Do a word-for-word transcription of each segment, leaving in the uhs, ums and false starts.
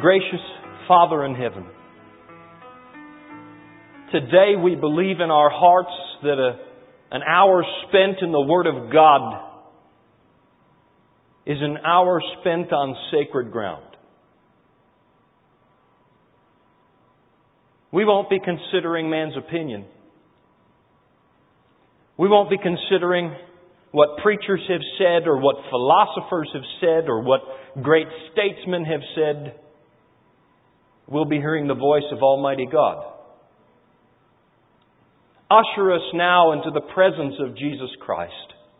Gracious Father in heaven, today we believe in our hearts that a, an hour spent in the Word of God is an hour spent on sacred ground. We won't be considering man's opinion. We won't be considering what preachers have said or what philosophers have said or what great statesmen have said. We'll be hearing the voice of Almighty God. Usher us now into the presence of Jesus Christ.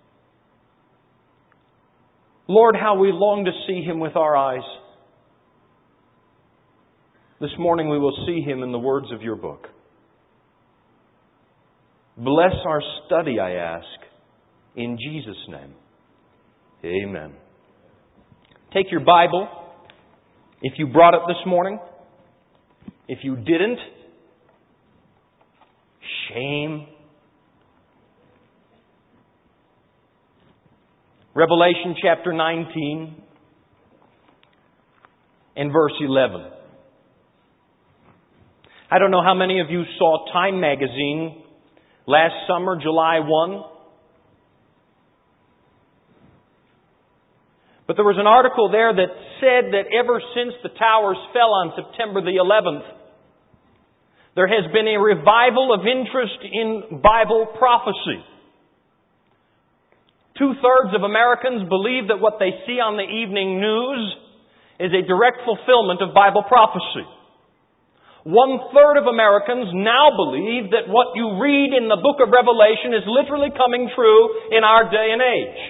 Lord, how we long to see Him with our eyes. This morning we will see Him in the words of Your book. Bless our study, I ask, in Jesus' name. Amen. Take your Bible, if you brought it this morning. If you didn't, shame. Revelation chapter nineteen and verse eleven. I don't know how many of you saw Time magazine last summer, July first. But there was an article there that said that ever since the towers fell on September the eleventh, there has been a revival of interest in Bible prophecy. Two-thirds of Americans believe that what they see on the evening news is a direct fulfillment of Bible prophecy. One-third of Americans now believe that what you read in the book of Revelation is literally coming true in our day and age.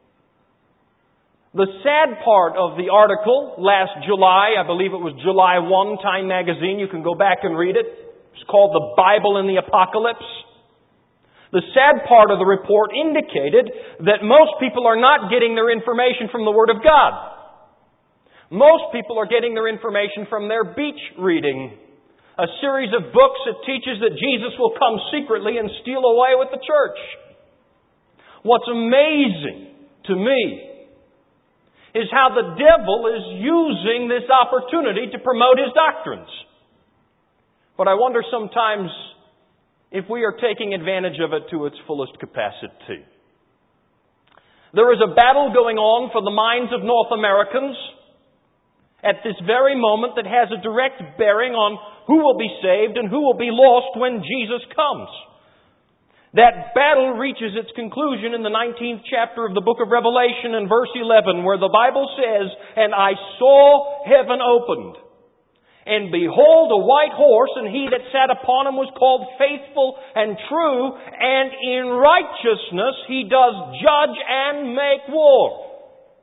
The sad part of the article last July, I believe it was July first, Time magazine, you can go back and read it. It's called The Bible in the Apocalypse. The sad part of the report indicated that most people are not getting their information from the Word of God. Most people are getting their information from their beach reading, a series of books that teaches that Jesus will come secretly and steal away with the church. What's amazing to me is how the devil is using this opportunity to promote his doctrines. But I wonder sometimes if we are taking advantage of it to its fullest capacity. There is a battle going on for the minds of North Americans at this very moment that has a direct bearing on who will be saved and who will be lost when Jesus comes. That battle reaches its conclusion in the nineteenth chapter of the book of Revelation and verse eleven, where the Bible says, "And I saw heaven opened, and behold a white horse, and he that sat upon him was called Faithful and True, and in righteousness he does judge and make war."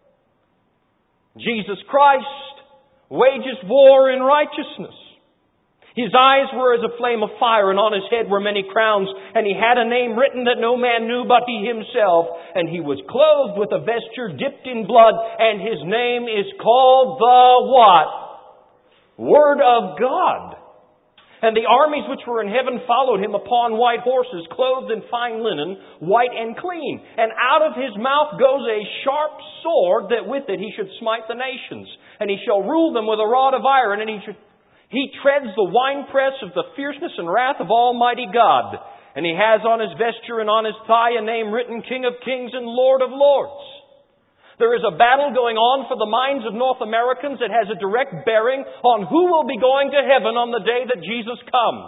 Jesus Christ wages war in righteousness. His eyes were as a flame of fire, and on his head were many crowns, and he had a name written that no man knew but he himself. And he was clothed with a vesture dipped in blood, and his name is called the what? Word of God. And the armies which were in heaven followed him upon white horses, clothed in fine linen, white and clean. And out of his mouth goes a sharp sword, that with it he should smite the nations. And he shall rule them with a rod of iron, and he should He treads the winepress of the fierceness and wrath of Almighty God. And he has on his vesture and on his thigh a name written, King of Kings and Lord of Lords. There is a battle going on for the minds of North Americans that has a direct bearing on who will be going to heaven on the day that Jesus comes.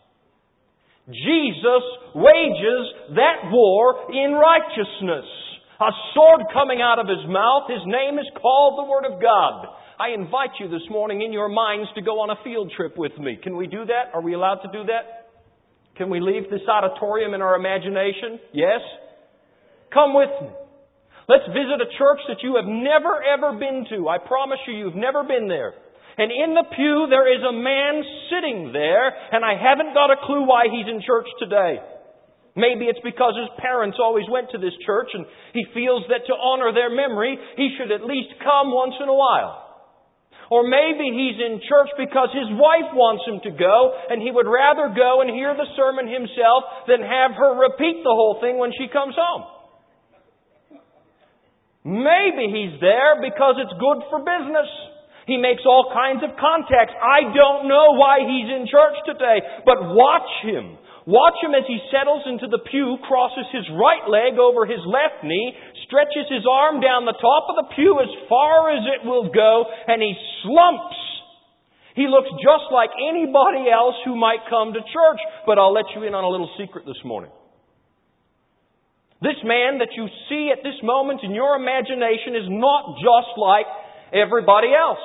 Jesus wages that war in righteousness. A sword coming out of his mouth. His name is called the Word of God. I invite you this morning in your minds to go on a field trip with me. Can we do that? Are we allowed to do that? Can we leave this auditorium in our imagination? Yes? Come with me. Let's visit a church that you have never ever been to. I promise you, you've never been there. And in the pew, there is a man sitting there, and I haven't got a clue why he's in church today. Maybe it's because his parents always went to this church, and he feels that to honor their memory, he should at least come once in a while. Or maybe he's in church because his wife wants him to go, and he would rather go and hear the sermon himself than have her repeat the whole thing when she comes home. Maybe he's there because it's good for business. He makes all kinds of contacts. I don't know why he's in church today, but watch him. Watch him as he settles into the pew, crosses his right leg over his left knee, stretches his arm down the top of the pew as far as it will go, and he slumps. He looks just like anybody else who might come to church. But I'll let you in on a little secret this morning. This man that you see at this moment in your imagination is not just like everybody else.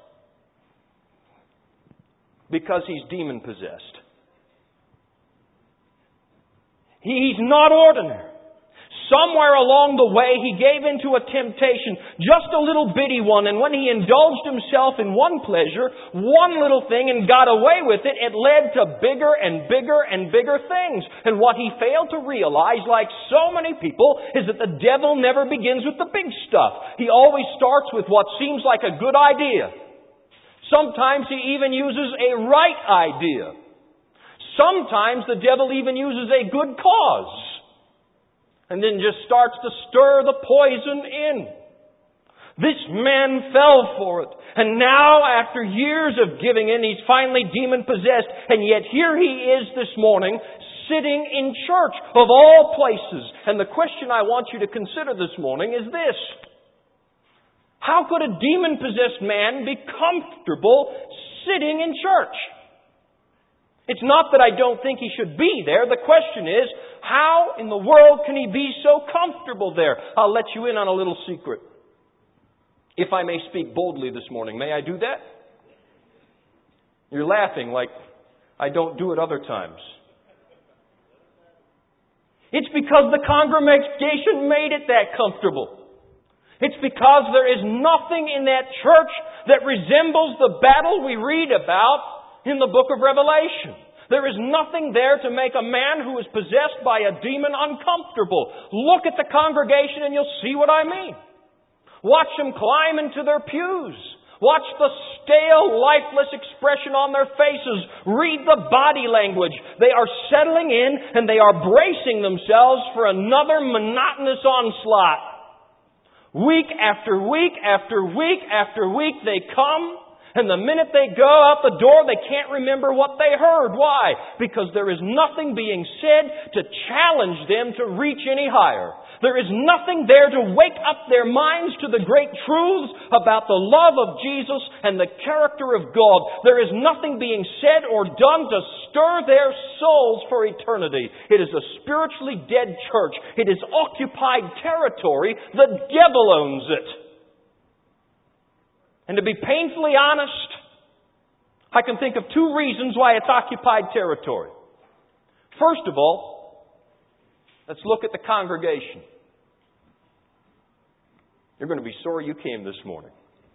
Because he's demon-possessed. He's not ordinary. Somewhere along the way, he gave into a temptation, just a little bitty one, and when he indulged himself in one pleasure, one little thing, and got away with it, it led to bigger and bigger and bigger things. And what he failed to realize, like so many people, is that the devil never begins with the big stuff. He always starts with what seems like a good idea. Sometimes he even uses a right idea. Sometimes the devil even uses a good cause. And then just starts to stir the poison in. This man fell for it. And now, after years of giving in, he's finally demon-possessed. And yet here he is this morning, sitting in church, of all places. And the question I want you to consider this morning is this. How could a demon-possessed man be comfortable sitting in church? It's not that I don't think he should be there. The question is, how in the world can he be so comfortable there? I'll let you in on a little secret. If I may speak boldly this morning, may I do that? You're laughing like I don't do it other times. It's because the congregation made it that comfortable. It's because there is nothing in that church that resembles the battle we read about in the book of Revelation. There is nothing there to make a man who is possessed by a demon uncomfortable. Look at the congregation and you'll see what I mean. Watch them climb into their pews. Watch the stale, lifeless expression on their faces. Read the body language. They are settling in and they are bracing themselves for another monotonous onslaught. Week after week after week after week they come. And the minute they go out the door, they can't remember what they heard. Why? Because there is nothing being said to challenge them to reach any higher. There is nothing there to wake up their minds to the great truths about the love of Jesus and the character of God. There is nothing being said or done to stir their souls for eternity. It is a spiritually dead church. It is occupied territory. The devil owns it. And to be painfully honest, I can think of two reasons why it's occupied territory. First of all, let's look at the congregation. You're going to be sorry you came this morning.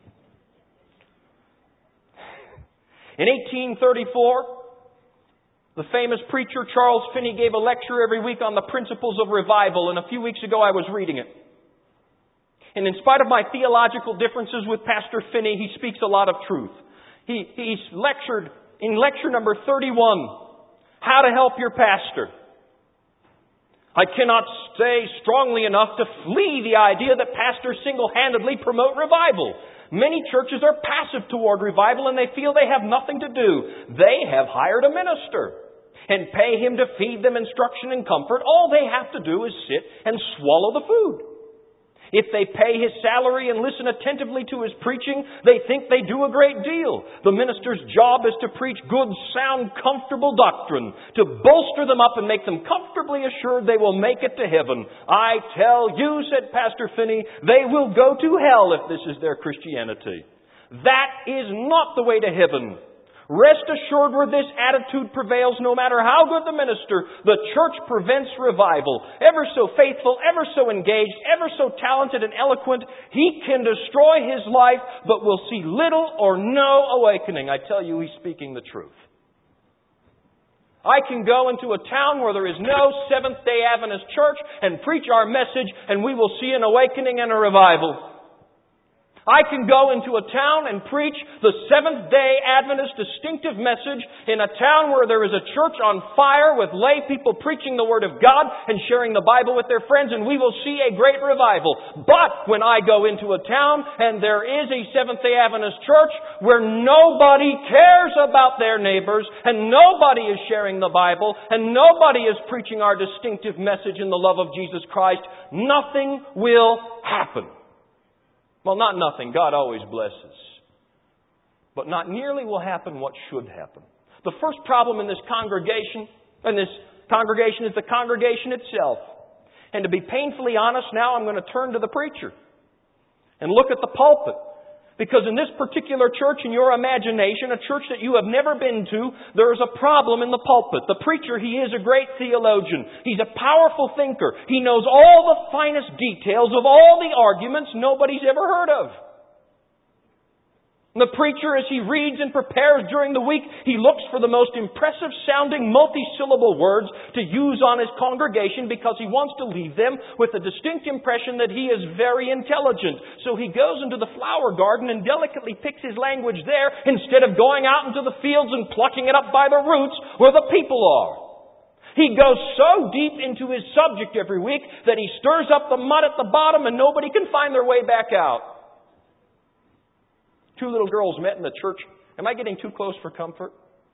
In eighteen thirty-four, the famous preacher Charles Finney gave a lecture every week on the principles of revival, and a few weeks ago I was reading it. And in spite of my theological differences with Pastor Finney, he speaks a lot of truth. He, he's lectured in lecture number thirty-one, How to Help Your Pastor. I cannot say strongly enough to flee the idea that pastors single-handedly promote revival. Many churches are passive toward revival and they feel they have nothing to do. They have hired a minister and pay him to feed them instruction and comfort. All they have to do is sit and swallow the food. If they pay his salary and listen attentively to his preaching, they think they do a great deal. The minister's job is to preach good, sound, comfortable doctrine, to bolster them up and make them comfortably assured they will make it to heaven. I tell you, said Pastor Finney, they will go to hell if this is their Christianity. That is not the way to heaven. Rest assured where this attitude prevails, no matter how good the minister, the church prevents revival. Ever so faithful, ever so engaged, ever so talented and eloquent, he can destroy his life, but will see little or no awakening. I tell you, he's speaking the truth. I can go into a town where there is no Seventh-day Adventist church and preach our message, and we will see an awakening and a revival. I can go into a town and preach the Seventh-day Adventist distinctive message in a town where there is a church on fire with lay people preaching the Word of God and sharing the Bible with their friends, and we will see a great revival. But when I go into a town and there is a Seventh-day Adventist church where nobody cares about their neighbors and nobody is sharing the Bible and nobody is preaching our distinctive message in the love of Jesus Christ, nothing will happen. Well, not nothing. God always blesses. But not nearly will happen what should happen. The first problem in this congregation, in this congregation is the congregation itself. And to be painfully honest, now I'm going to turn to the preacher and look at the pulpit. Because in this particular church, in your imagination, a church that you have never been to, there is a problem in the pulpit. The preacher, he is a great theologian. He's a powerful thinker. He knows all the finest details of all the arguments nobody's ever heard of. The preacher, as he reads and prepares during the week, he looks for the most impressive sounding multi-syllable words to use on his congregation because he wants to leave them with a distinct impression that he is very intelligent. So he goes into the flower garden and delicately picks his language there instead of going out into the fields and plucking it up by the roots where the people are. He goes so deep into his subject every week that he stirs up the mud at the bottom and nobody can find their way back out. Two little girls met in the church. Am I getting too close for comfort?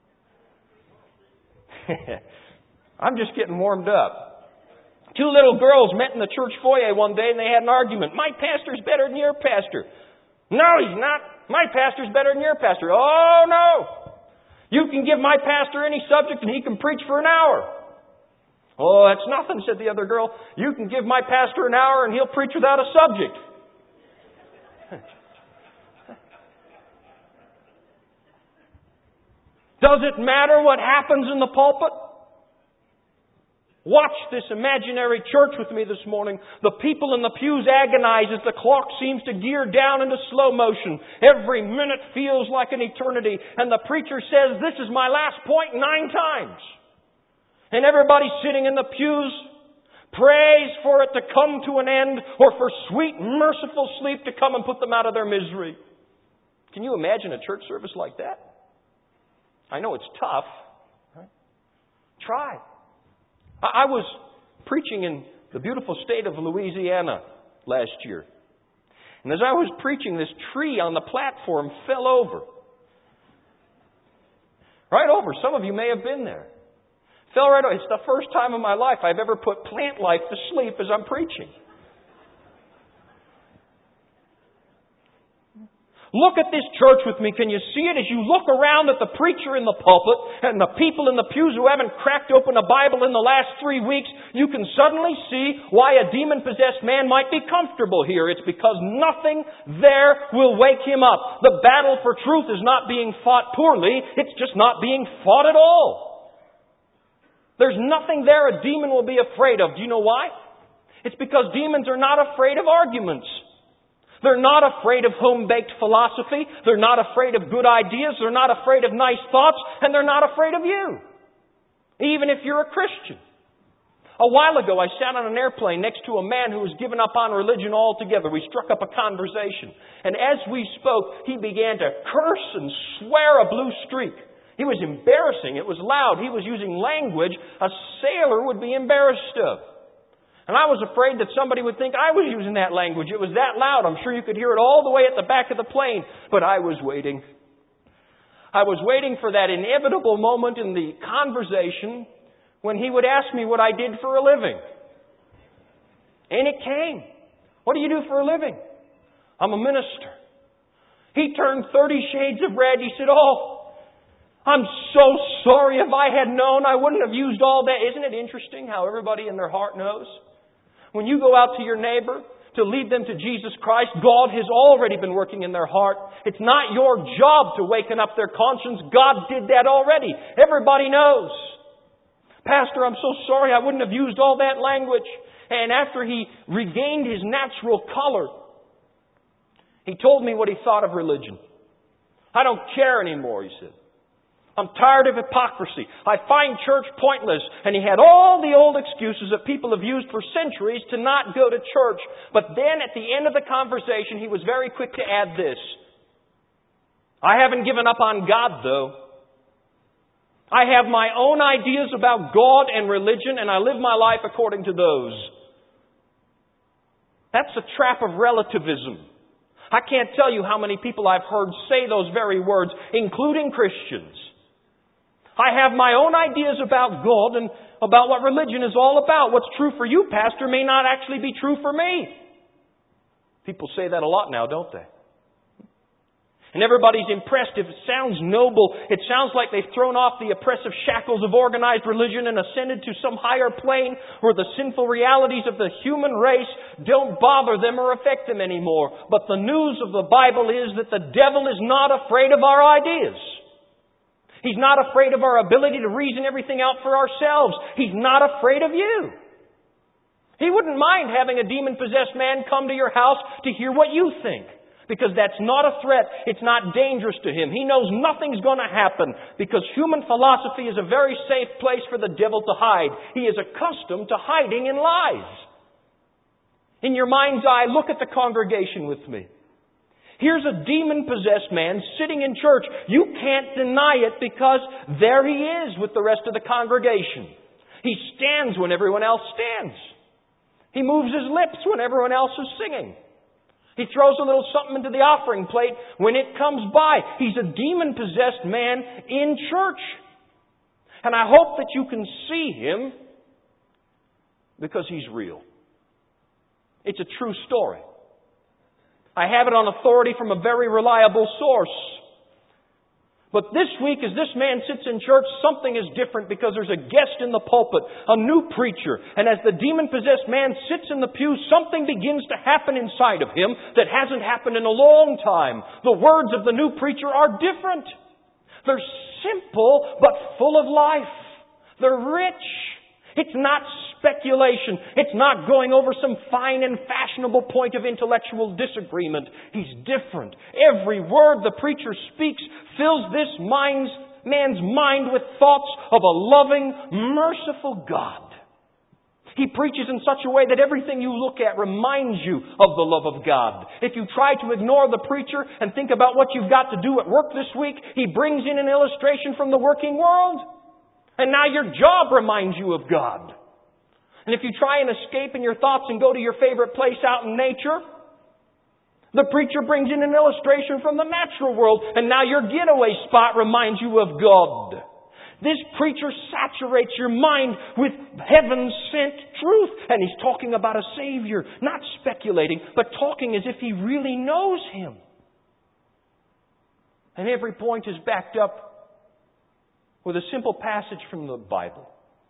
I'm just getting warmed up. Two little girls met in the church foyer one day and they had an argument. My pastor's better than your pastor. No, he's not. My pastor's better than your pastor. Oh, no. You can give my pastor any subject and he can preach for an hour. Oh, that's nothing, said the other girl. You can give my pastor an hour and he'll preach without a subject. Does it matter what happens in the pulpit? Watch this imaginary church with me this morning. The people in the pews agonize as the clock seems to gear down into slow motion. Every minute feels like an eternity. And the preacher says, this is my last point nine times. And everybody sitting in the pews prays for it to come to an end or for sweet, merciful sleep to come and put them out of their misery. Can you imagine a church service like that? I know it's tough. Right? Try. I was preaching in the beautiful state of Louisiana last year. And as I was preaching, this tree on the platform fell over. Right over. Some of you may have been there. Fell right over. It's the first time in my life I've ever put plant life to sleep as I'm preaching. Look at this church with me. Can you see it? As you look around at the preacher in the pulpit and the people in the pews who haven't cracked open a Bible in the last three weeks, you can suddenly see why a demon-possessed man might be comfortable here. It's because nothing there will wake him up. The battle for truth is not being fought poorly. It's just not being fought at all. There's nothing there a demon will be afraid of. Do you know why? It's because demons are not afraid of arguments. They're not afraid of home-baked philosophy. They're not afraid of good ideas. They're not afraid of nice thoughts. And they're not afraid of you. Even if you're a Christian. A while ago, I sat on an airplane next to a man who was given up on religion altogether. We struck up a conversation. And as we spoke, he began to curse and swear a blue streak. He was embarrassing. It was loud. He was using language a sailor would be embarrassed of. And I was afraid that somebody would think I was using that language. It was that loud. I'm sure you could hear it all the way at the back of the plane. But I was waiting. I was waiting for that inevitable moment in the conversation when he would ask me what I did for a living. And it came. What do you do for a living? I'm a minister. He turned thirty shades of red. He said, oh, I'm so sorry. If I had known, I wouldn't have used all that. Isn't it interesting how everybody in their heart knows? When you go out to your neighbor to lead them to Jesus Christ, God has already been working in their heart. It's not your job to waken up their conscience. God did that already. Everybody knows. Pastor, I'm so sorry. I wouldn't have used all that language. And after he regained his natural color, he told me what he thought of religion. I don't care anymore, he said. I'm tired of hypocrisy. I find church pointless. And he had all the old excuses that people have used for centuries to not go to church. But then at the end of the conversation, he was very quick to add this. I haven't given up on God, though. I have my own ideas about God and religion, and I live my life according to those. That's a trap of relativism. I can't tell you how many people I've heard say those very words, including Christians. I have my own ideas about God and about what religion is all about. What's true for you, Pastor, may not actually be true for me. People say that a lot now, don't they? And everybody's impressed if it sounds noble. It sounds like they've thrown off the oppressive shackles of organized religion and ascended to some higher plane where the sinful realities of the human race don't bother them or affect them anymore. But the news of the Bible is that the devil is not afraid of our ideas. He's not afraid of our ability to reason everything out for ourselves. He's not afraid of you. He wouldn't mind having a demon-possessed man come to your house to hear what you think. Because that's not a threat. It's not dangerous to him. He knows nothing's going to happen. Because human philosophy is a very safe place for the devil to hide. He is accustomed to hiding in lies. In your mind's eye, look at the congregation with me. Here's a demon-possessed man sitting in church. You can't deny it because there he is with the rest of the congregation. He stands when everyone else stands. He moves his lips when everyone else is singing. He throws a little something into the offering plate when it comes by. He's a demon-possessed man in church. And I hope that you can see him because he's real. It's a true story. I have it on authority from a very reliable source. But this week, as this man sits in church, something is different because there's a guest in the pulpit, a new preacher. And as the demon-possessed man sits in the pew, something begins to happen inside of him that hasn't happened in a long time. The words of the new preacher are different. They're simple, but full of life. They're rich. It's not speculation. It's not going over some fine and fashionable point of intellectual disagreement. He's different. Every word the preacher speaks fills this mind's, man's mind with thoughts of a loving, merciful God. He preaches in such a way that everything you look at reminds you of the love of God. If you try to ignore the preacher and think about what you've got to do at work this week, he brings in an illustration from the working world. And now your job reminds you of God. And if you try and escape in your thoughts and go to your favorite place out in nature, the preacher brings in an illustration from the natural world. And now your getaway spot reminds you of God. This preacher saturates your mind with heaven-sent truth. And he's talking about a Savior. Not speculating, but talking as if he really knows Him. And every point is backed up with a simple passage from the Bible.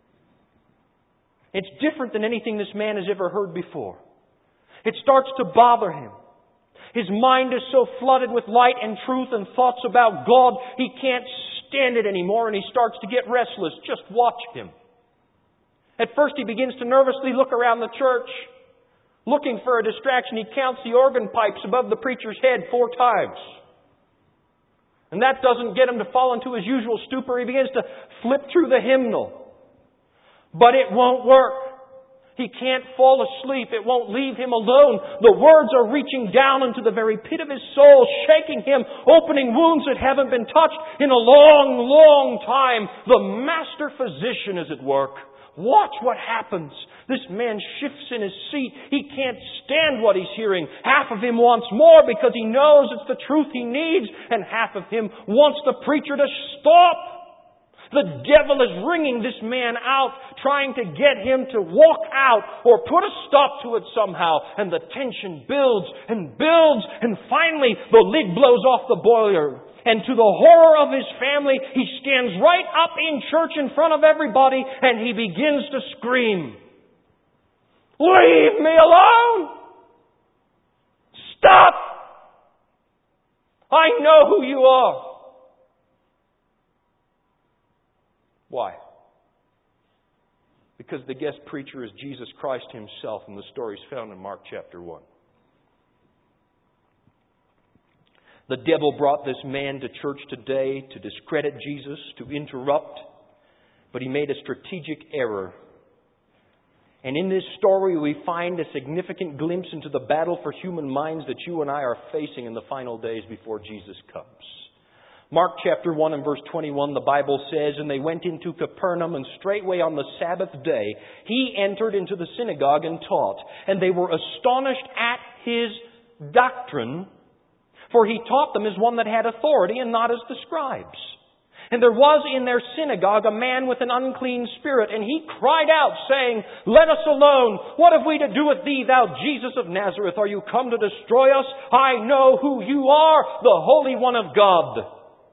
It's different than anything this man has ever heard before. It starts to bother him. His mind is so flooded with light and truth and thoughts about God, he can't stand it anymore and he starts to get restless. Just watch him. At first he begins to nervously look around the church, looking for a distraction. He counts the organ pipes above the preacher's head four times. And that doesn't get him to fall into his usual stupor. He begins to flip through the hymnal. But it won't work. He can't fall asleep. It won't leave him alone. The words are reaching down into the very pit of his soul, shaking him, opening wounds that haven't been touched in a long, long time. The master physician is at work. Watch what happens. This man shifts in his seat. He can't stand what he's hearing. Half of him wants more because he knows it's the truth he needs, and half of him wants the preacher to stop. The devil is wringing this man out, trying to get him to walk out or put a stop to it somehow. And the tension builds and builds, and finally the lid blows off the boiler. And to the horror of his family, he stands right up in church in front of everybody and he begins to scream, "Leave me alone! Stop! I know who you are." Why? Because the guest preacher is Jesus Christ Himself, and the story is found in Mark chapter one. The devil brought this man to church today to discredit Jesus, to interrupt, but he made a strategic error. And in this story we find a significant glimpse into the battle for human minds that you and I are facing in the final days before Jesus comes. Mark chapter one and verse twenty-one, the Bible says, "And they went into Capernaum, and straightway on the Sabbath day he entered into the synagogue and taught. And they were astonished at his doctrine, for he taught them as one that had authority and not as the scribes. And there was in their synagogue a man with an unclean spirit, and he cried out, saying, Let us alone! What have we to do with thee, thou Jesus of Nazareth? Are you come to destroy us? I know who you are, the Holy One of God.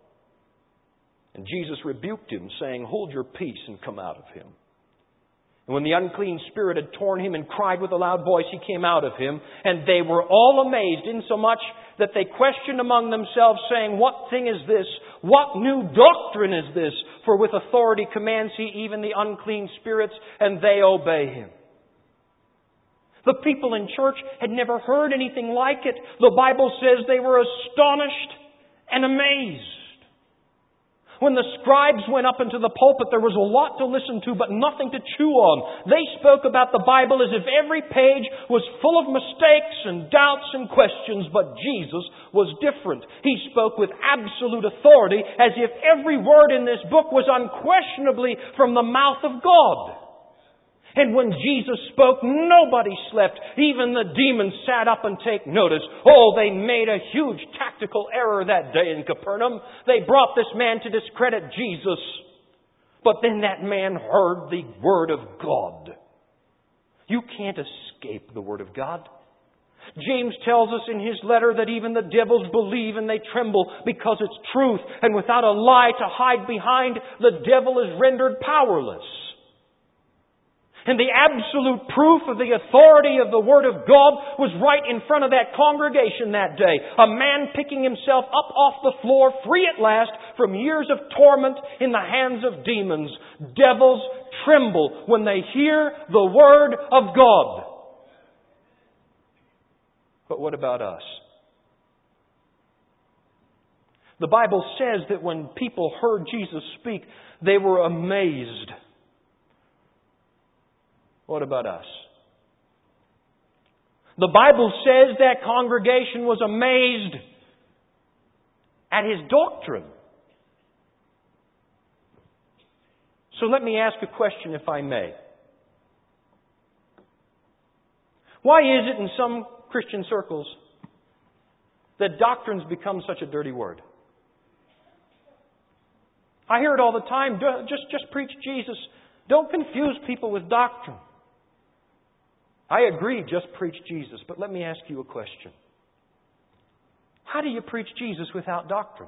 And Jesus rebuked him, saying, Hold your peace and come out of him. And when the unclean spirit had torn him and cried with a loud voice, he came out of him. And they were all amazed, insomuch that they questioned among themselves, saying, What thing is this? What new doctrine is this? For with authority commands he even the unclean spirits, and they obey him. The people in church had never heard anything like it. The Bible says they were astonished and amazed. When the scribes went up into the pulpit, there was a lot to listen to, but nothing to chew on. They spoke about the Bible as if every page was full of mistakes and doubts and questions, but Jesus was different. He spoke with absolute authority, as if every word in this book was unquestionably from the mouth of God. And when Jesus spoke, nobody slept. Even the demons sat up and take notice. Oh, they made a huge tactical error that day in Capernaum. They brought this man to discredit Jesus. But then that man heard the Word of God. You can't escape the Word of God. James tells us in his letter that even the devils believe and they tremble because it's truth. And without a lie to hide behind, the devil is rendered powerless. And the absolute proof of the authority of the Word of God was right in front of that congregation that day. A man picking himself up off the floor, free at last from years of torment in the hands of demons. Devils tremble when they hear the Word of God. But what about us? The Bible says that when people heard Jesus speak, they were amazed. What about us? The Bible says that congregation was amazed at his doctrine. So let me ask a question, if I may. Why is it in some Christian circles that doctrine's become such a dirty word? I hear it all the time. Just, just preach Jesus. Don't confuse people with doctrine. I agree, just preach Jesus. But let me ask you a question. How do you preach Jesus without doctrine?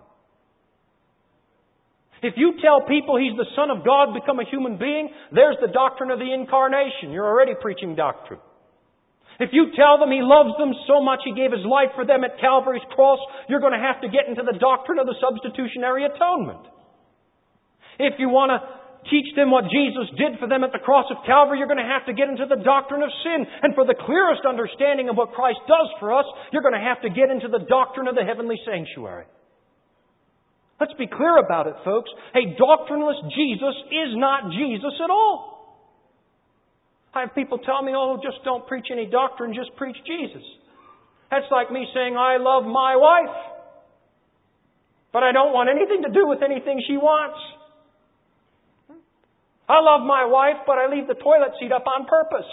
If you tell people He's the Son of God, become a human being, there's the doctrine of the Incarnation. You're already preaching doctrine. If you tell them He loves them so much He gave His life for them at Calvary's cross, you're going to have to get into the doctrine of the substitutionary atonement. If you want to teach them what Jesus did for them at the cross of Calvary, you're going to have to get into the doctrine of sin. And for the clearest understanding of what Christ does for us, you're going to have to get into the doctrine of the heavenly sanctuary. Let's be clear about it, folks. A doctrineless Jesus is not Jesus at all. I have people tell me, oh, just don't preach any doctrine, just preach Jesus. That's like me saying, I love my wife, but I don't want anything to do with anything she wants. I love my wife, but I leave the toilet seat up on purpose.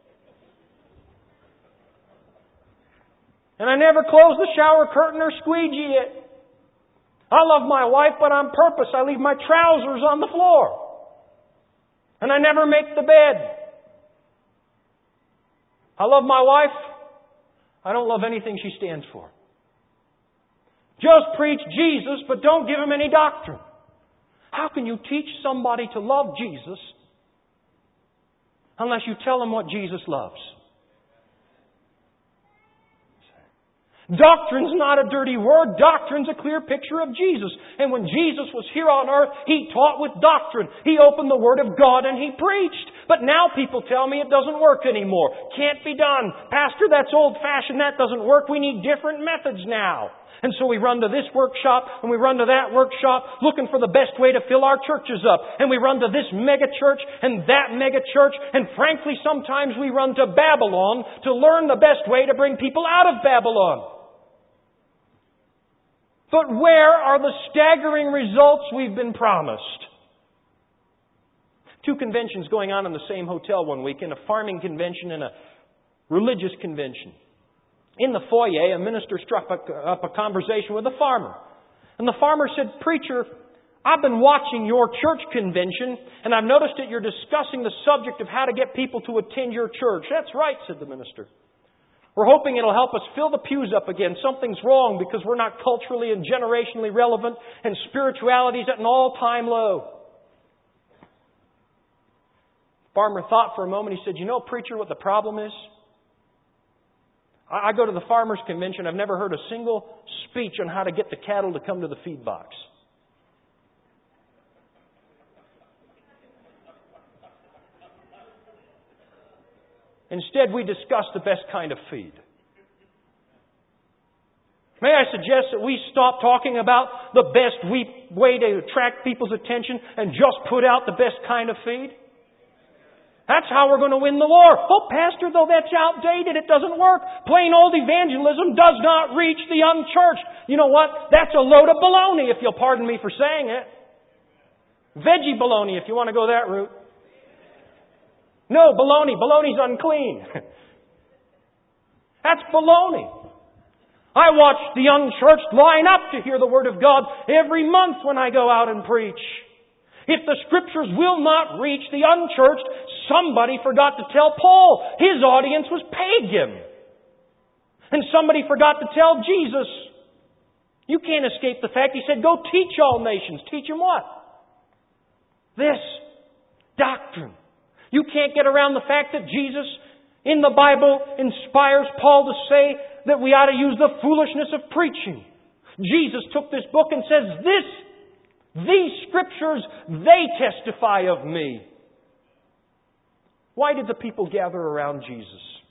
And I never close the shower curtain or squeegee it. I love my wife, but on purpose I leave my trousers on the floor. And I never make the bed. I love my wife. I don't love anything she stands for. Just preach Jesus, but don't give Him any doctrine. How can you teach somebody to love Jesus unless you tell them what Jesus loves? Doctrine's not a dirty word. Doctrine's a clear picture of Jesus. And when Jesus was here on earth, He taught with doctrine. He opened the Word of God and He preached. But now people tell me it doesn't work anymore. Can't be done. Pastor, that's old-fashioned. That doesn't work. We need different methods now. And so we run to this workshop and we run to that workshop looking for the best way to fill our churches up. And we run to this mega church and that mega church. And frankly, sometimes we run to Babylon to learn the best way to bring people out of Babylon. But where are the staggering results we've been promised? Two conventions going on in the same hotel one weekend, a farming convention and a religious convention. In the foyer, a minister struck up a conversation with a farmer. And the farmer said, "Preacher, I've been watching your church convention, and I've noticed that you're discussing the subject of how to get people to attend your church." "That's right," said the minister. "We're hoping it'll help us fill the pews up again. Something's wrong because we're not culturally and generationally relevant, and spirituality's at an all-time low." Farmer thought for a moment. He said, "You know, preacher, what the problem is? I go to the farmers' convention. I've never heard a single speech on how to get the cattle to come to the feed box." Instead, we discuss the best kind of feed. May I suggest that we stop talking about the best way to attract people's attention and just put out the best kind of feed? That's how we're going to win the war. "Oh, Pastor, though that's outdated, it doesn't work. Plain old evangelism does not reach the unchurched." You know what? That's a load of baloney, if you'll pardon me for saying it. Veggie baloney, if you want to go that route. No, baloney. Baloney's unclean. That's baloney. I watch the unchurched line up to hear the Word of God every month when I go out and preach. If the Scriptures will not reach the unchurched, somebody forgot to tell Paul his audience was pagan. And somebody forgot to tell Jesus. You can't escape the fact He said, "Go teach all nations." Teach them what? This doctrine. You can't get around the fact that Jesus in the Bible inspires Paul to say that we ought to use the foolishness of preaching. Jesus took this book and says, "This These Scriptures, they testify of me." Why did the people gather around Jesus?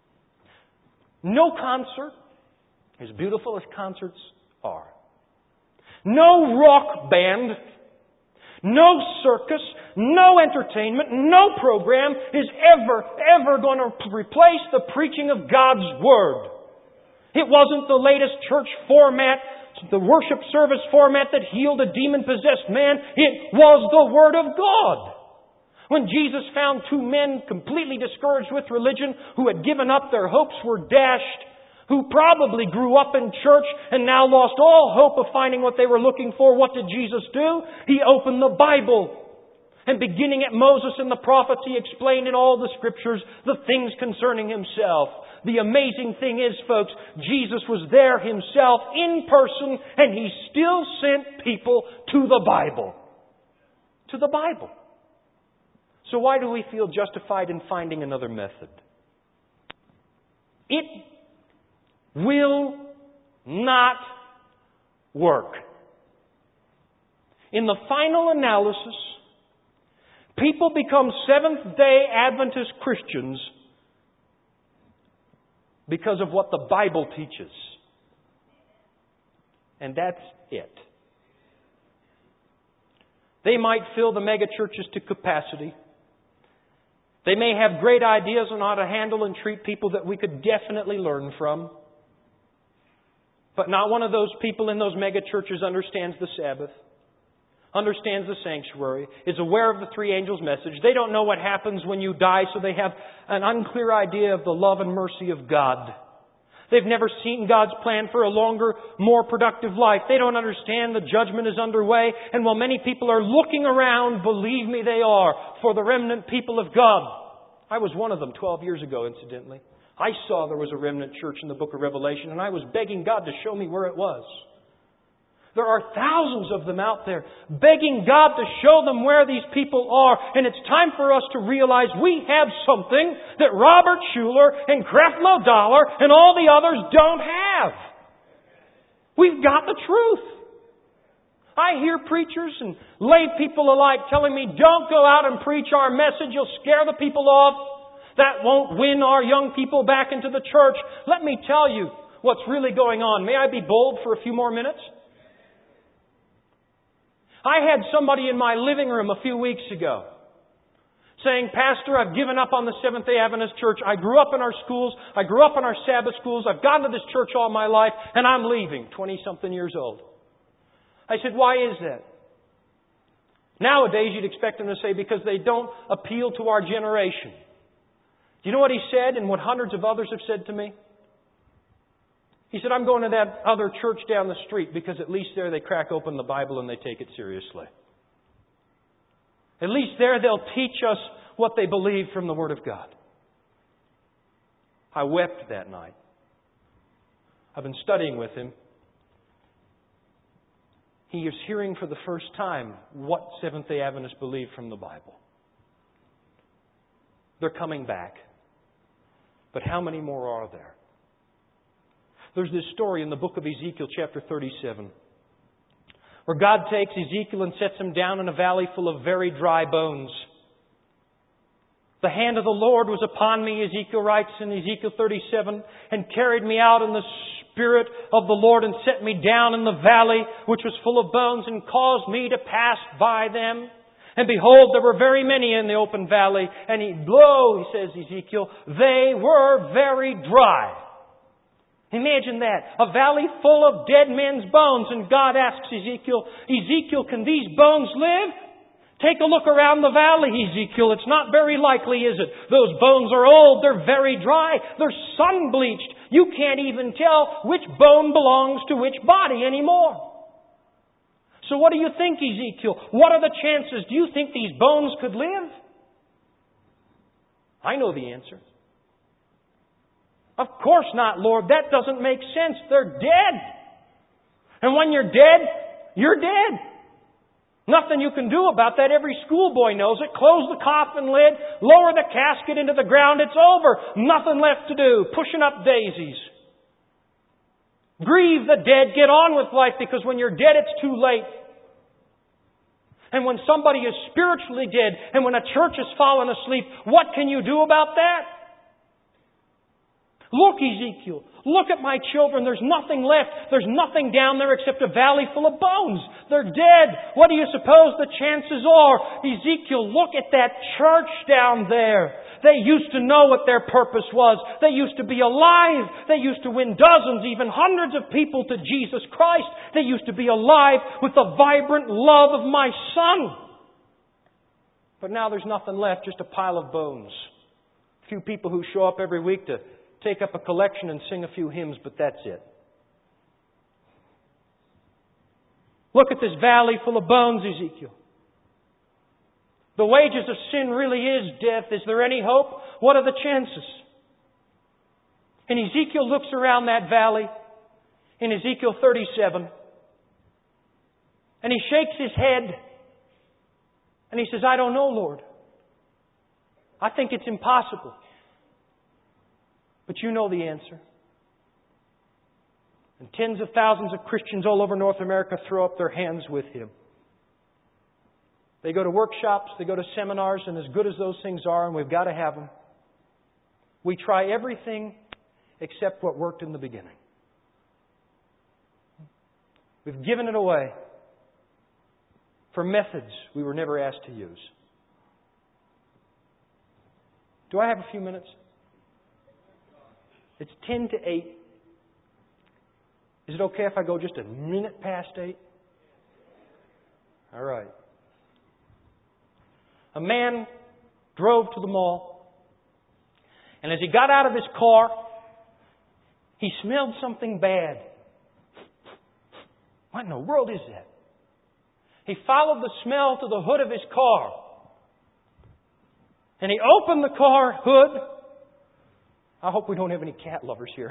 No concert, as beautiful as concerts are. No rock band. No circus. No entertainment. No program is ever, ever going to replace the preaching of God's Word. It wasn't the latest church format, the worship service format that healed a demon-possessed man. It was the Word of God. When Jesus found two men completely discouraged with religion, who had given up, their hopes were dashed, who probably grew up in church and now lost all hope of finding what they were looking for, what did Jesus do? He opened the Bible. And beginning at Moses and the prophets, He explained in all the Scriptures the things concerning Himself. The amazing thing is, folks, Jesus was there Himself in person, and He still sent people to the Bible. To the Bible. So why do we feel justified in finding another method? It will not work. In the final analysis, people become Seventh-day Adventist Christians because of what the Bible teaches. And that's it. They might fill the mega churches to capacity. They may have great ideas on how to handle and treat people that we could definitely learn from. But not one of those people in those mega churches understands the Sabbath, understands the sanctuary, is aware of the three angels' message. They don't know what happens when you die, so they have an unclear idea of the love and mercy of God. They've never seen God's plan for a longer, more productive life. They don't understand the judgment is underway. And while many people are looking around, believe me, they are, for the remnant people of God. I was one of them twelve years ago, incidentally. I saw there was a remnant church in the book of Revelation, and I was begging God to show me where it was. There are thousands of them out there begging God to show them where these people are. And it's time for us to realize we have something that Robert Schuller and Creflo Dollar and all the others don't have. We've got the truth. I hear preachers and lay people alike telling me, "Don't go out and preach our message. You'll scare the people off. That won't win our young people back into the church." Let me tell you, what's really going on. May I be bold for a few more minutes? I had somebody in my living room a few weeks ago saying, Pastor, I've given up on the Seventh-day Adventist Church. I grew up in our schools. I grew up in our Sabbath schools. I've gone to this church all my life, and I'm leaving, twenty-something years old. I said, why is that? Nowadays, you'd expect them to say, because they don't appeal to our generation. Do you know what he said and what hundreds of others have said to me? He said, I'm going to that other church down the street because at least there they crack open the Bible and they take it seriously. At least there they'll teach us what they believe from the Word of God. I wept that night. I've been studying with him. He is hearing for the first time what Seventh-day Adventists believe from the Bible. They're coming back. But how many more are there? There's this story in the book of Ezekiel, chapter thirty-seven, where God takes Ezekiel and sets him down in a valley full of very dry bones. The hand of the Lord was upon me, Ezekiel writes in Ezekiel thirty-seven, and carried me out in the Spirit of the Lord and set me down in the valley which was full of bones and caused me to pass by them. And behold, there were very many in the open valley. And he, lo, he says Ezekiel, they were very dry. Imagine that. A valley full of dead men's bones. And God asks Ezekiel, Ezekiel, can these bones live? Take a look around the valley, Ezekiel. It's not very likely, is it? Those bones are old. They're very dry. They're sun-bleached. You can't even tell which bone belongs to which body anymore. So what do you think, Ezekiel? What are the chances? Do you think these bones could live? I know the answer. Of course not, Lord. That doesn't make sense. They're dead. And when you're dead, you're dead. Nothing you can do about that. Every schoolboy knows it. Close the coffin lid, lower the casket into the ground. It's over. Nothing left to do. Pushing up daisies. Grieve the dead. Get on with life, because when you're dead, it's too late. And when somebody is spiritually dead, and when a church has fallen asleep, what can you do about that? Look, Ezekiel, look at my children. There's nothing left. There's nothing down there except a valley full of bones. They're dead. What do you suppose the chances are? Ezekiel, look at that church down there. They used to know what their purpose was. They used to be alive. They used to win dozens, even hundreds of people to Jesus Christ. They used to be alive with the vibrant love of my Son. But now there's nothing left, just a pile of bones. A few people who show up every week to take up a collection and sing a few hymns, but that's it. Look at this valley full of bones, Ezekiel. The wages of sin really is death. Is there any hope? What are the chances? And Ezekiel looks around that valley in Ezekiel thirty-seven, and he shakes his head, and he says, I don't know, Lord. I think it's impossible. But you know the answer. And tens of thousands of Christians all over North America throw up their hands with him. They go to workshops, they go to seminars, and as good as those things are, and we've got to have them, we try everything except what worked in the beginning. We've given it away for methods we were never asked to use. Do I have a few minutes? It's ten to eight. Is it okay if I go just a minute past eight? All right. A man drove to the mall, and as he got out of his car, he smelled something bad. What in the world is that? He followed the smell to the hood of his car, and he opened the car hood. I hope we don't have any cat lovers here.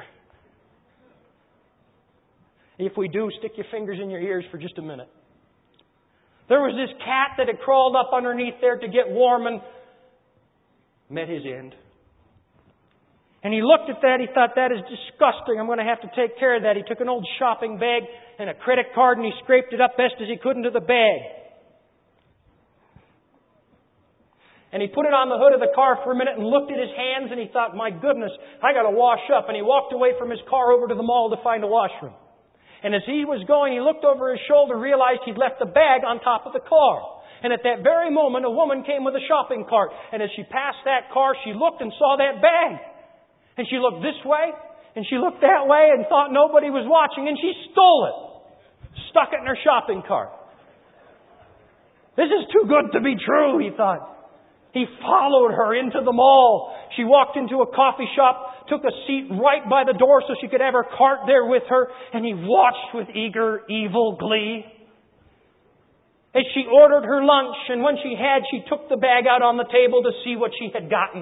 If we do, stick your fingers in your ears for just a minute. There was this cat that had crawled up underneath there to get warm and met his end. And he looked at that, he thought, that is disgusting. I'm going to have to take care of that. He took an old shopping bag and a credit card and he scraped it up best as he could into the bag. And he put it on the hood of the car for a minute and looked at his hands and he thought, my goodness, I got to wash up. And he walked away from his car over to the mall to find a washroom. And as he was going, he looked over his shoulder, realized he'd left the bag on top of the car. And at that very moment, a woman came with a shopping cart. And as she passed that car, she looked and saw that bag. And she looked this way and she looked that way and thought nobody was watching. And she stole it. Stuck it in her shopping cart. This is too good to be true, he thought. He followed her into the mall. She walked into a coffee shop, took a seat right by the door so she could have her cart there with her, and he watched with eager, evil glee. As she ordered her lunch, and when she had, she took the bag out on the table to see what she had gotten.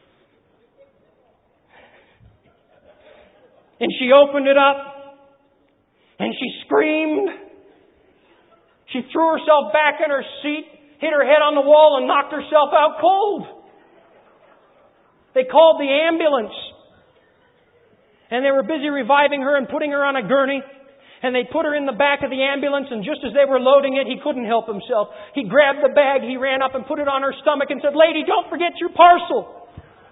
And she opened it up, and she screamed. She threw herself back in her seat, hit her head on the wall and knocked herself out cold. They called the ambulance. And they were busy reviving her and putting her on a gurney. And they put her in the back of the ambulance, and just as they were loading it, he couldn't help himself. He grabbed the bag, he ran up and put it on her stomach and said, "Lady, don't forget your parcel."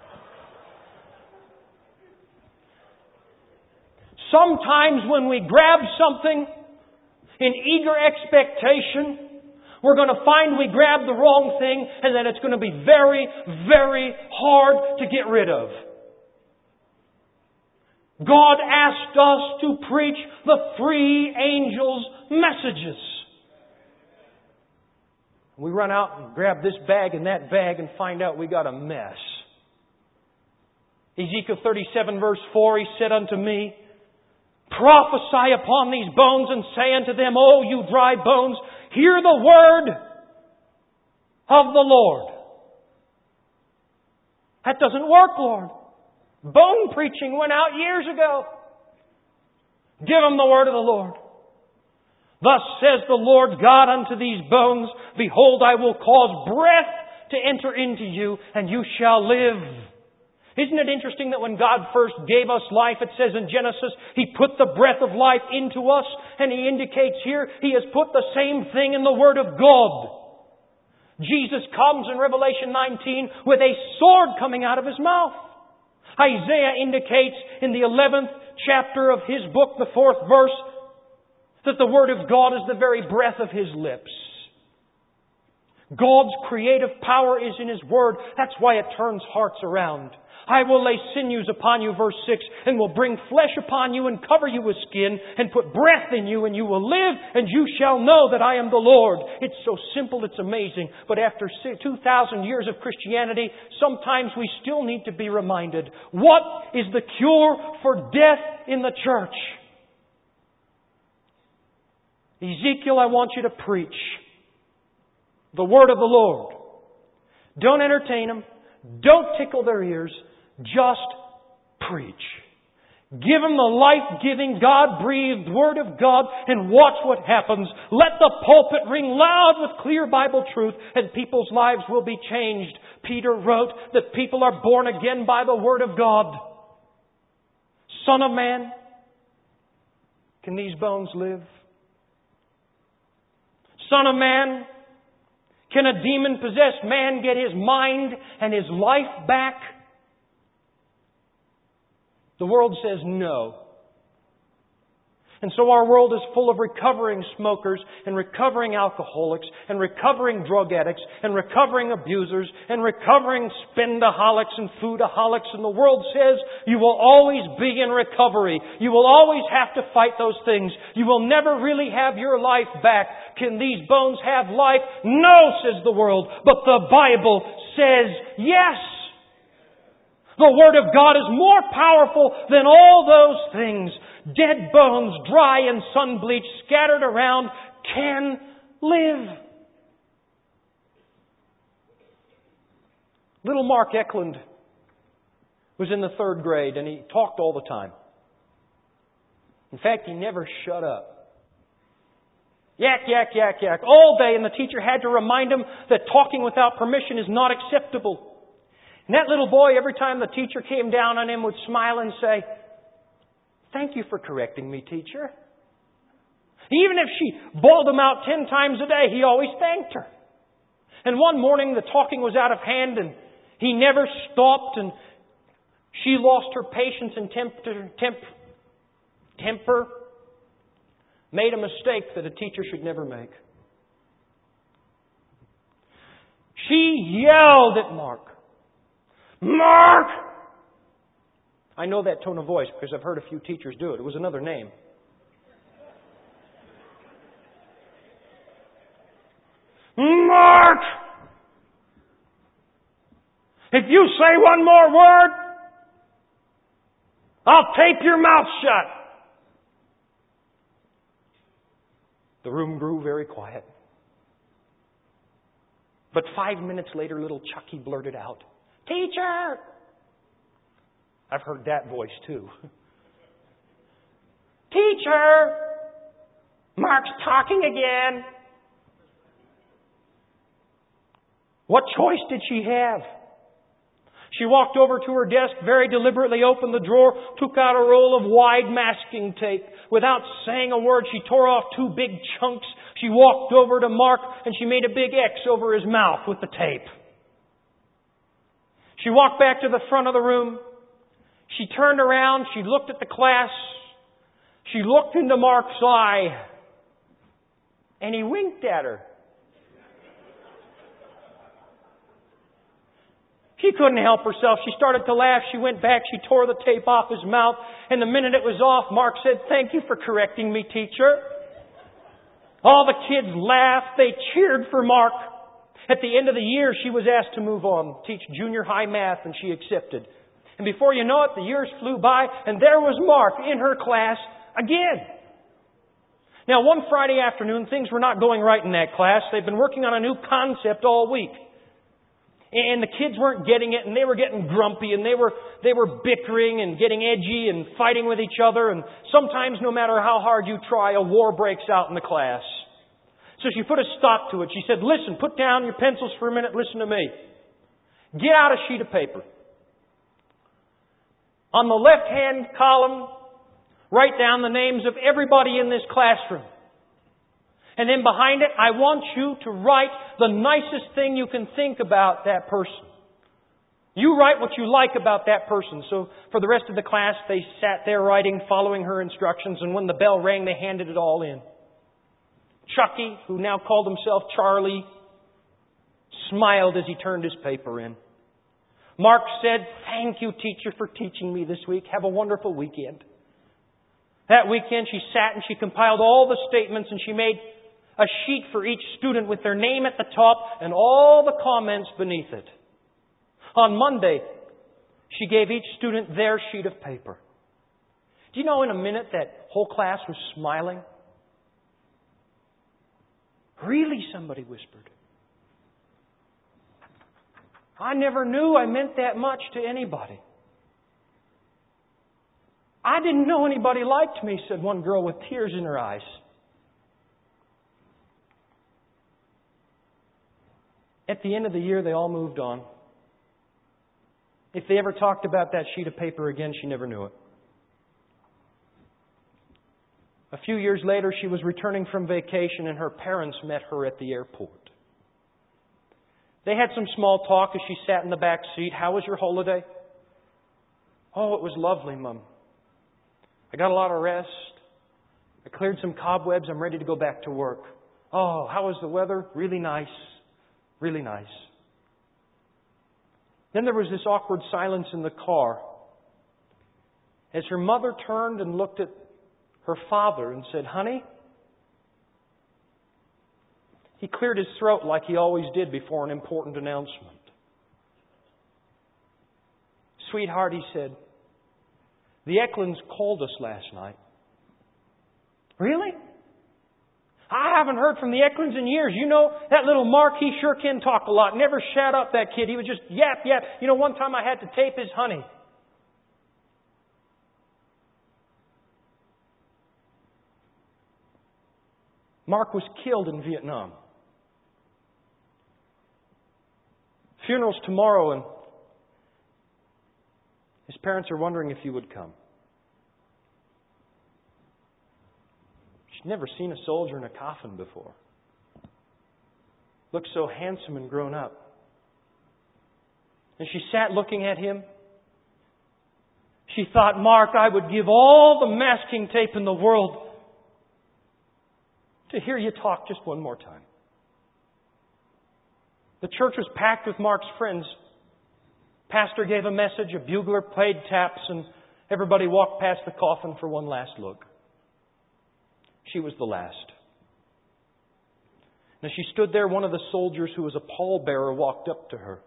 Sometimes when we grab something in eager expectation, we're going to find we grabbed the wrong thing and that it's going to be very, very hard to get rid of. God asked us to preach the three angels' messages. We run out and grab this bag and that bag and find out we got a mess. Ezekiel thirty-seven verse four, he said unto me, "Prophesy upon these bones and say unto them, O you dry bones, hear the word of the Lord." That doesn't work, Lord. Bone preaching went out years ago. Give them the word of the Lord. "Thus says the Lord God unto these bones, Behold, I will cause breath to enter into you, and you shall live." Isn't it interesting that when God first gave us life, it says in Genesis, He put the breath of life into us, and He indicates here He has put the same thing in the Word of God. Jesus comes in Revelation nineteen with a sword coming out of His mouth. Isaiah indicates in the eleventh chapter of his book, the fourth verse, that the Word of God is the very breath of His lips. God's creative power is in His Word. That's why it turns hearts around. "I will lay sinews upon you," verse six, "and will bring flesh upon you and cover you with skin and put breath in you, and you will live, and you shall know that I am the Lord." It's so simple, it's amazing. But after two thousand years of Christianity, sometimes we still need to be reminded, what is the cure for death in the church? Ezekiel, I want you to preach the word of the Lord. Don't entertain them. Don't tickle their ears. Just preach. Give them the life-giving, God-breathed Word of God and watch what happens. Let the pulpit ring loud with clear Bible truth and people's lives will be changed. Peter wrote that people are born again by the Word of God. Son of man, can these bones live? Son of man, can a demon-possessed man get his mind and his life back? The world says no. And so our world is full of recovering smokers and recovering alcoholics and recovering drug addicts and recovering abusers and recovering spendaholics and foodaholics. And the world says you will always be in recovery. You will always have to fight those things. You will never really have your life back. Can these bones have life? No, says the world. But the Bible says yes. The Word of God is more powerful than all those things. Dead bones, dry and sun-bleached, scattered around, can live. Little Mark Eklund was in the third grade and he talked all the time. In fact, he never shut up. Yak, yak, yak, yak, all day, and the teacher had to remind him that talking without permission is not acceptable. And that little boy, every time the teacher came down on him, would smile and say, "Thank you for correcting me, teacher." Even if she bawled him out ten times a day, he always thanked her. And one morning the talking was out of hand and he never stopped, and she lost her patience and temper, temp, temper, made a mistake that a teacher should never make. She yelled at Mark. Mark! I know that tone of voice because I've heard a few teachers do it. It was another name. Mark! If you say one more word, I'll tape your mouth shut. The room grew very quiet. But five minutes later, little Chucky blurted out, Teacher! I've heard that voice too. Teacher! Mark's talking again. What choice did she have? She walked over to her desk, very deliberately opened the drawer, took out a roll of wide masking tape. Without saying a word, she tore off two big chunks. She walked over to Mark and she made a big X over his mouth with the tape. She walked back to the front of the room. She turned around. She looked at the class. She looked into Mark's eye. And he winked at her. She couldn't help herself. She started to laugh. She went back. She tore the tape off his mouth. And the minute it was off, Mark said, Thank you for correcting me, teacher. All the kids laughed. They cheered for Mark. At the end of the year, she was asked to move on, teach junior high math, and she accepted. And before you know it, the years flew by, and there was Mark in her class again. Now, one Friday afternoon, things were not going right in that class. They'd been working on a new concept all week. And the kids weren't getting it, and they were getting grumpy, and they were they were bickering and getting edgy and fighting with each other. And sometimes, no matter how hard you try, a war breaks out in the class. So she put a stop to it. She said, Listen, put down your pencils for a minute, listen to me. Get out a sheet of paper. On the left-hand column, write down the names of everybody in this classroom. And then behind it, I want you to write the nicest thing you can think about that person. You write what you like about that person. So for the rest of the class, they sat there writing, following her instructions, and when the bell rang, they handed it all in. Chucky, who now called himself Charlie, smiled as he turned his paper in. Mark said, Thank you, teacher, for teaching me this week. Have a wonderful weekend. That weekend, she sat and she compiled all the statements and she made a sheet for each student with their name at the top and all the comments beneath it. On Monday, she gave each student their sheet of paper. Do you know in a minute that whole class was smiling? Really, somebody whispered. I never knew I meant that much to anybody. I didn't know anybody liked me, said one girl with tears in her eyes. At the end of the year, they all moved on. If they ever talked about that sheet of paper again, she never knew it. A few years later, she was returning from vacation and her parents met her at the airport. They had some small talk as she sat in the back seat. How was your holiday? Oh, it was lovely, Mum. I got a lot of rest. I cleared some cobwebs. I'm ready to go back to work. Oh, how was the weather? Really nice. Really nice. Then there was this awkward silence in the car as her mother turned and looked at her father and said, Honey? He cleared his throat like he always did before an important announcement. Sweetheart, he said, the Eklunds called us last night. Really? I haven't heard from the Eklunds in years. You know, that little Mark, he sure can talk a lot. Never shut up, that kid. He would just yap, yap. You know, one time I had to tape his honey. Mark was killed in Vietnam. Funeral's tomorrow, and his parents are wondering if you would come. She'd never seen a soldier in a coffin before. looked so handsome and grown up. And she sat looking at him. She thought, Mark, I would give all the masking tape in the world to hear you talk just one more time. The church was packed with Mark's friends. Pastor gave a message, a bugler played taps, and everybody walked past the coffin for one last look. She was the last. And as she stood there, one of the soldiers who was a pallbearer walked up to her.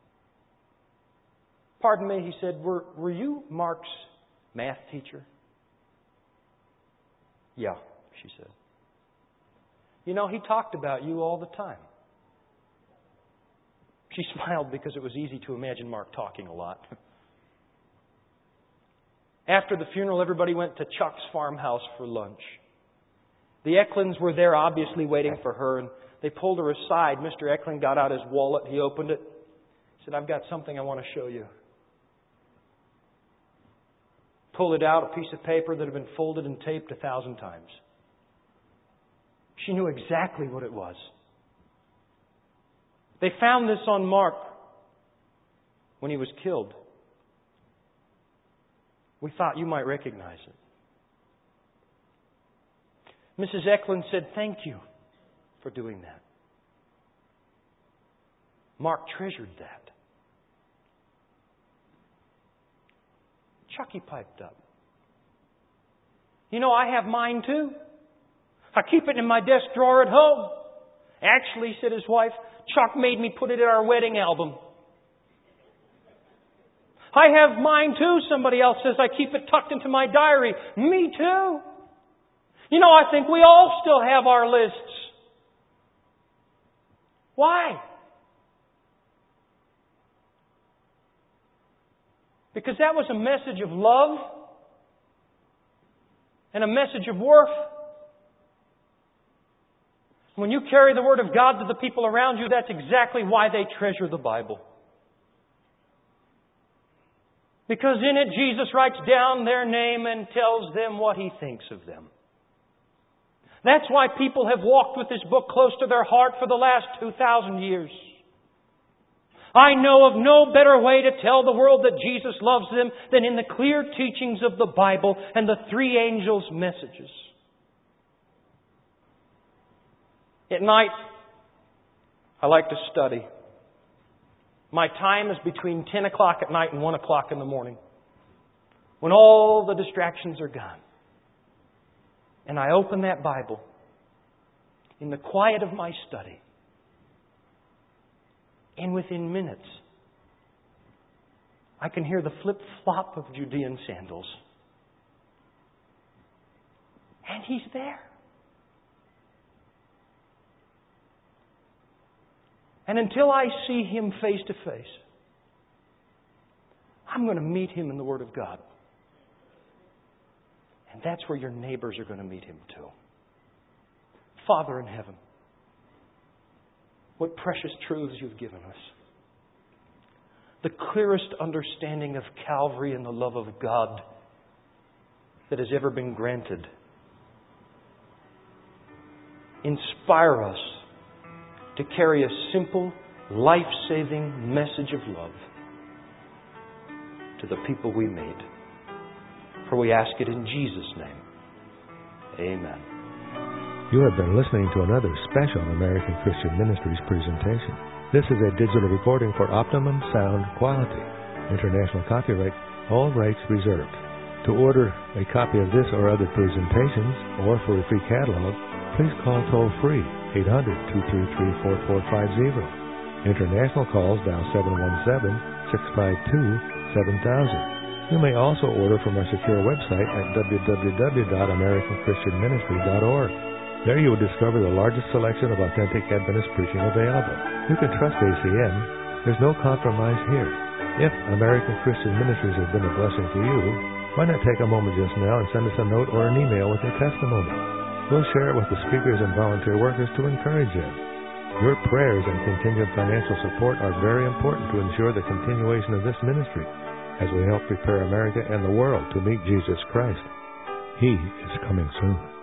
Pardon me, he said, were, were you Mark's math teacher? Yeah, she said. You know, he talked about you all the time. She smiled because it was easy to imagine Mark talking a lot. After the funeral, everybody went to Chuck's farmhouse for lunch. The Eklunds were there obviously waiting for her, and they pulled her aside. Mister Eklund got out his wallet. He opened it. He said, I've got something I want to show you. Pulled it out, a piece of paper that had been folded and taped a thousand times. She knew exactly what it was. They found this on Mark when he was killed. We thought you might recognize it. Missus Eklund said, thank you for doing that. Mark treasured that. Chucky piped up. You know, I have mine too. I keep it in my desk drawer at home. Actually, said his wife, Chuck made me put it in our wedding album. I have mine too, somebody else says. I keep it tucked into my diary. Me too. You know, I think we all still have our lists. Why? Because that was a message of love and a message of worth. When you carry the Word of God to the people around you, that's exactly why they treasure the Bible. Because in it, Jesus writes down their name and tells them what He thinks of them. That's why people have walked with this book close to their heart for the last two thousand years. I know of no better way to tell the world that Jesus loves them than in the clear teachings of the Bible and the three angels' messages. At night, I like to study. My time is between ten o'clock at night and one o'clock in the morning, when all the distractions are gone. And I open that Bible in the quiet of my study. And within minutes, I can hear the flip-flop of Judean sandals. And He's there. And until I see Him face to face, I'm going to meet Him in the Word of God. And that's where your neighbors are going to meet Him too. Father in heaven, what precious truths You've given us. The clearest understanding of Calvary and the love of God that has ever been granted. Inspire us to carry a simple, life-saving message of love to the people we meet. For we ask it in Jesus' name. Amen. You have been listening to another special American Christian Ministries presentation. This is a digital recording for optimum sound quality. International copyright, all rights reserved. To order a copy of this or other presentations, or for a free catalog, please call toll-free eight hundred, two three three, four four five zero. International calls dial seven one seven, six five two, seven thousand. You may also order from our secure website at w w w dot american christian ministry dot org. There you will discover the largest selection of authentic Adventist preaching available. You can trust A C M. There's no compromise here. If American Christian Ministries has been a blessing to you, why not take a moment just now and send us a note or an email with your testimony? We'll share it with the speakers and volunteer workers to encourage them. Your prayers and continued financial support are very important to ensure the continuation of this ministry as we help prepare America and the world to meet Jesus Christ. He is coming soon.